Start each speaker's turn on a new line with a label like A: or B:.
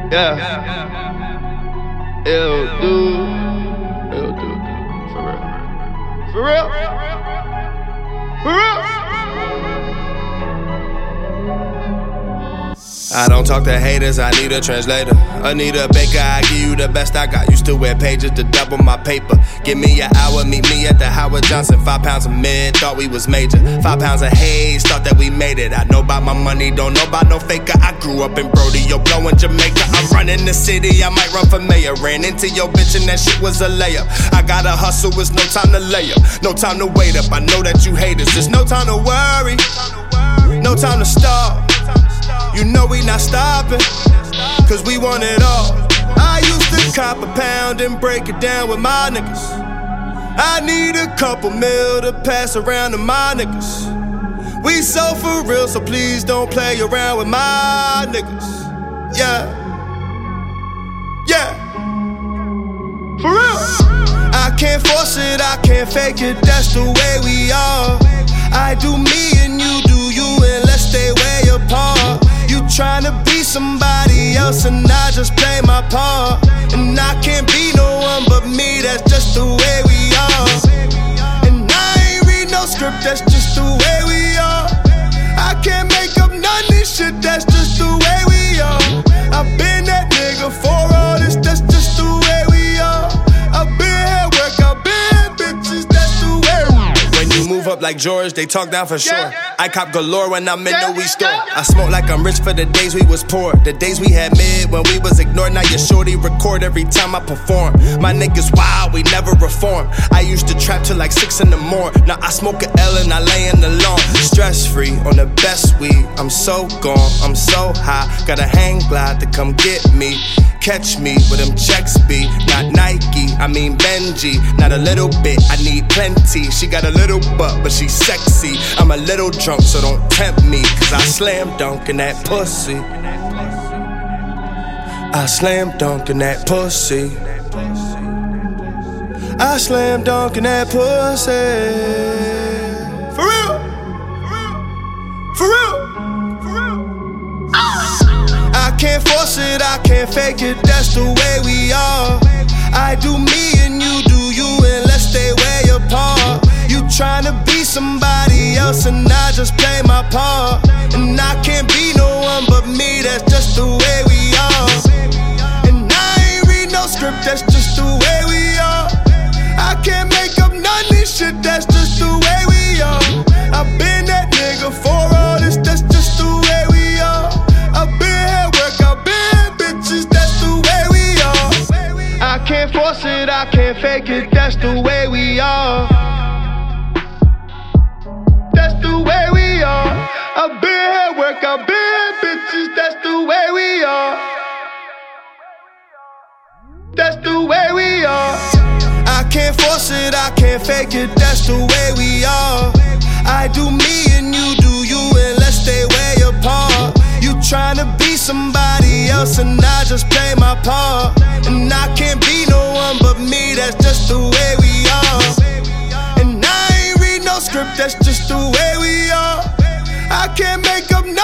A: Yeah. It'll do. It'll do. For real. For real. For real. I don't talk to haters, I need a translator. Anita Baker, I give you the best I got. Used to wear pages to double my paper. Give me an hour, meet me at the Howard Johnson. 5 pounds of mid, thought we was major. 5 pounds of haze, thought that we made it. I know about my money, don't know about no faker. I grew up in Brody, yo, blowing Jamaica. I'm running the city, I might run for mayor. Ran into your bitch and that shit was a layup. I gotta hustle, it's no time to lay up. No time to wait up, I know that you haters. There's no time to worry, no time to stop. You know we not stopping, cause we want it all. I used to cop a pound and break it down with my niggas. I need a couple mil to pass around to my niggas. We so for real, so please don't play around with my niggas. Yeah, yeah, for real. I can't force it, I can't fake it, that's the way we are. I do me and you do you, and let's stay way apart. You tryna be somebody else and I just play my part. And I can't be no one but me, that's just the way we are. And I ain't read no script, that's just the way we are. I can't make up none of this shit, that's just the way we are. I've been that nigga for all this, that's just the way we are. I've been at work, I've been bitches, that's the way we are. When you move up like George, they talk down for sure. I cop galore when I'm in the weed store. I smoke like I'm rich for the days we was poor. The days we had mid when we was ignored. Now your shorty record every time I perform. My niggas wild, we never reform. I used to trap till like 6 in the morning. Now I smoke a L and I lay in the lawn. Stress free on the best weed. I'm so gone, I'm so high. Got a hang glide to come get me. Catch me with them checks be. Not Nike, I mean Benji. Not a little bit, I need plenty. She got a little butt, but she's sexy. I'm a little drunk, so don't tempt me. Cause I slam dunk in that pussy. I slam dunk in that pussy. I slam dunk in that pussy. For real. For real. For real. I can't force it, I can't fake it, that's the way we are. I do me and you do you, and let's stay way apart. You tryna be somebody else and I just play my part. And I can't be no one but me, that's just the way we are. And I ain't read no script, that's just the way we are. I can't make up none of this shit, that's just the way we are. I've been that nigga for all this, that's just the way we are. I've been at work, I've been bitches, that's the way we are. I can't force it, I can't fake it, that's the way we are. That's the way we are. I've been at work, I've been bitches, that's the way we are. That's the way we are. I can't force it, I can't fake it, that's the way we are. I do me and you do you, and let's stay way apart. You tryna be somebody else and I just play my part. And I can't be no one but me, that's just the way we are. And I ain't read no script, that's just the way we are. I can't make up